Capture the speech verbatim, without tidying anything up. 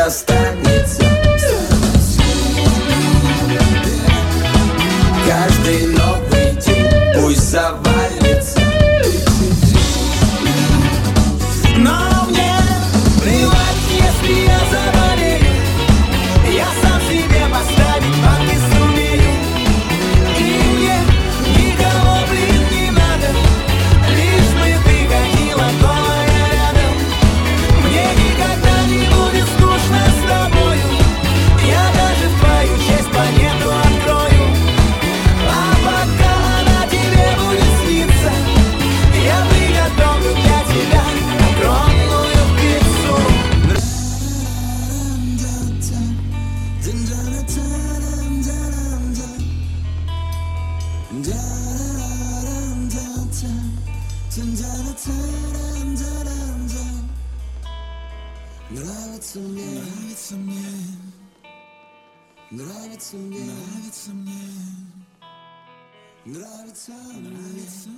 останется. Каждый новый день пусть завалится. Но мне плевать, если я заболею. Я сам себе поставить банки сумею. И мне никого, блин, не надо. Лишь бы ты ходила голая рядом. Мне никогда не будет скучно с тобою. Я даже в твою честь планету открою. А пока она тебе будет сниться, я приготовлю для тебя огромную пиццу. Нравится мне, нравится мне, нравится мне, нравится мне, нравится, нравится.